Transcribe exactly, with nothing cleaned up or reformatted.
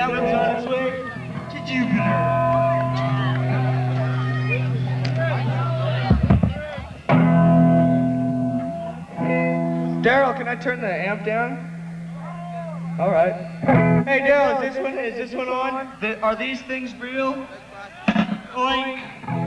That one's on its way to Jupiter. Daryl, can I turn the amp down? All right. Hey, Daryl, is this one is this one on? The, are these things real? Oink.